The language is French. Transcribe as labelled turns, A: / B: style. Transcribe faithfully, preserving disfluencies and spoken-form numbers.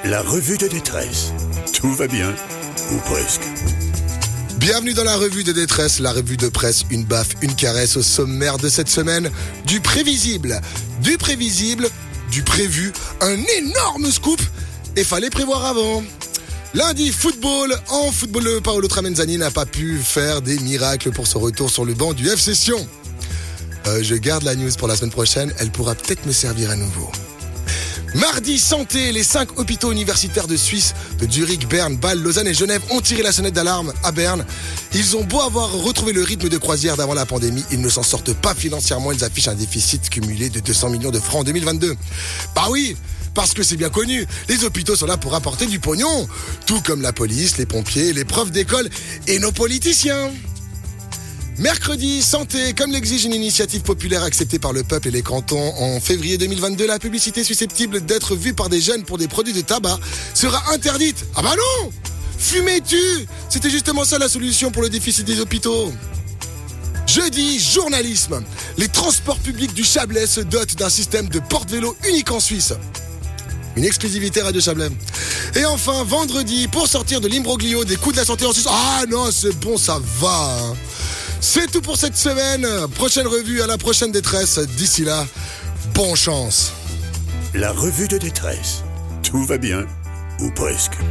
A: La revue de détresse. Tout va bien, ou presque.
B: Bienvenue dans la revue de détresse, la revue de presse, une baffe, une caresse au sommaire de cette semaine. Du prévisible, du prévisible, du prévu, un énorme scoop, et fallait prévoir avant. Lundi, football. En football, le Paolo Tramenzani n'a pas pu faire des miracles pour son retour sur le banc du F C Sion. Euh, je garde la news pour la semaine prochaine, elle pourra peut-être me servir à nouveau. Mardi, santé, les cinq hôpitaux universitaires de Suisse, de Zurich, Berne, Bâle, Lausanne et Genève ont tiré la sonnette d'alarme à Berne. Ils ont beau avoir retrouvé le rythme de croisière d'avant la pandémie, ils ne s'en sortent pas financièrement, ils affichent un déficit cumulé de deux cents millions de francs en deux mille vingt-deux. Bah oui, parce que c'est bien connu, les hôpitaux sont là pour apporter du pognon, tout comme la police, les pompiers, les profs d'école et nos politiciens. Mercredi, santé, comme l'exige une initiative populaire acceptée par le peuple et les cantons en février deux mille vingt-deux, la publicité susceptible d'être vue par des jeunes pour des produits de tabac sera interdite. Ah bah non! Fumer tue! C'était justement ça la solution pour le déficit des hôpitaux. Jeudi, journalisme. Les transports publics du Chablais se dotent d'un système de porte-vélo unique en Suisse. Une exclusivité Radio Chablais. Et enfin, vendredi, pour sortir de l'imbroglio des coûts de la santé en Suisse. Ah non, c'est bon, ça va. Hein. C'est tout pour cette semaine. Prochaine revue à la prochaine détresse. D'ici là, bonne chance.
A: La revue de détresse. Tout va bien, ou presque.